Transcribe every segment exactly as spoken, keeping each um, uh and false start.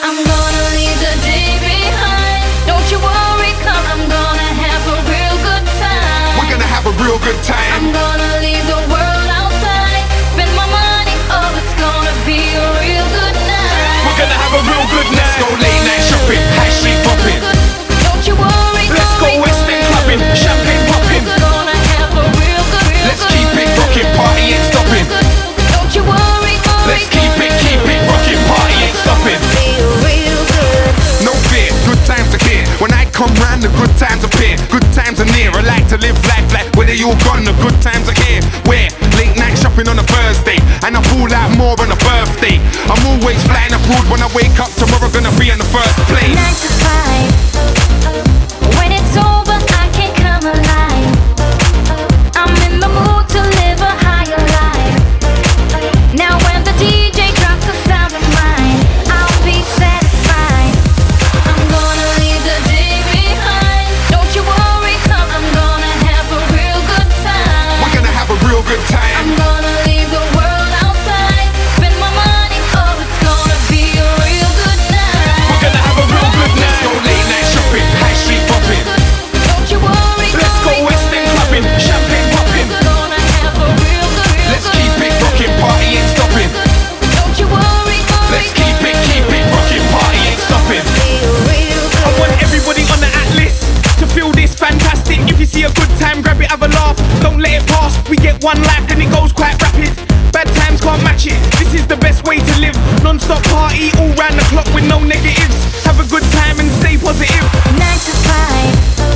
I'm gonna leave the day behind. Don't you worry, cause I'm gonna have a real good time. We're gonna have a real good time. I'm gonna leave the world outside. Spend my money, oh, it's gonna be a real good night. We're gonna have a real good night. Let's go late night shopping, high street bopping. Don't you worry, let's go West End clubbing, champagne popping. Gonna have a real good, real let's keep it rocking, party ain't stopping. Don't you worry, let's keep it, keep it rocking, party ain't stopping. Real, real good. No fear, good times are here. When I come round, the good times appear. Good times are near. I like to live life like where they all gone. The good times are here. Where late night shopping on a Thursday, and I pull out more on a birthday. I'm always flying abroad. When I wake up tomorrow, gonna be on the first plane. Nine to five. When it's over, I can come alive. I'm in the mood to live a higher life. Now when the D J drops the sound of mine, I'll be satisfied. I'm gonna leave the day behind. Don't you worry, cause I'm gonna have a real good time. We're gonna have a real good time. I'm gonna leave the world outside. Spend my money, oh, it's gonna be a real good night. We're gonna have a real good night. Let's go late night shopping, high street bopping. Don't you worry, let's go West End clubbing, champagne popping. Gonna have a real good, real let's keep it rocking, party ain't stopping. Don't you worry, let's keep it, keep it rocking, party ain't stopping. real, real I want everybody on the atlas to feel this fantastic. If you see a good time, grab it, have a laugh. Don't let it pass. We get one life and it goes quite rapid. Bad times can't match it. This is the best way to live. Non-stop party all round the clock with no negatives. Have a good time and stay positive. Nine to five.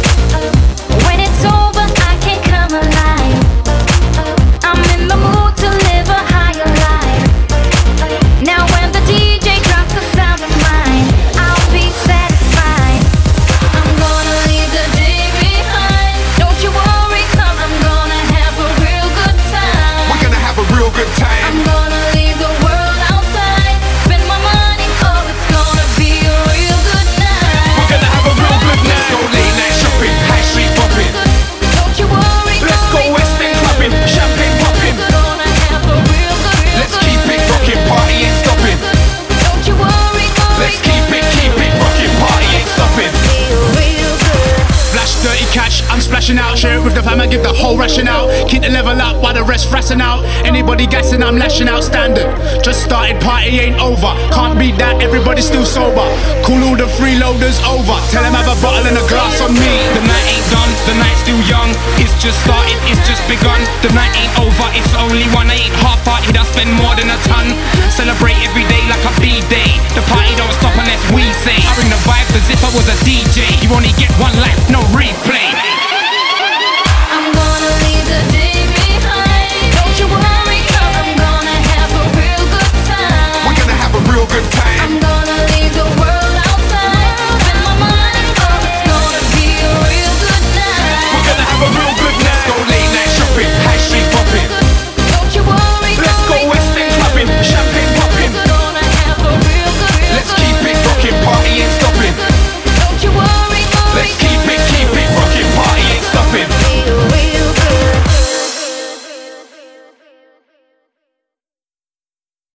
When it's over, I can come alive. I'm in the mood to live a higher life. Now when the D J drops the sound of mine, I'll be satisfied. I'm gonna leave the day behind. Don't you worry, cause I'm gonna have a real good time. We're gonna have a real good time. I'm gonna leave the world outside. Spend my money, oh, it's gonna be a real good night. We're gonna have a real good night. Let's go late night shopping, high street bopping. Don't you worry, let's go West End clubbing, champagne popping. gonna have a real good, real let's good keep it rocking, party ain't stopping. Don't you worry, let's keep it, keep it rocking, party ain't stopping. real, real good. Flash dirty cash, I'm splashing out. Share it with the fam, I give the whole ration out. Keep the level up while the rest frassing out. Anybody gassing, I'm lashing out standard. Just started, party ain't over. Can't beat that, everybody's still sober. Call all the freeloaders over. Tell them have a bottle and a glass on me. The night ain't done, the night's still young. It's just started, it's just begun. The night ain't over, it's only one. I ain't half-hearted, I spend more than a ton. Celebrate every day like a B-day. The party don't stop unless we say. I bring the vibes as if I was a D J. You only get one life, no replay.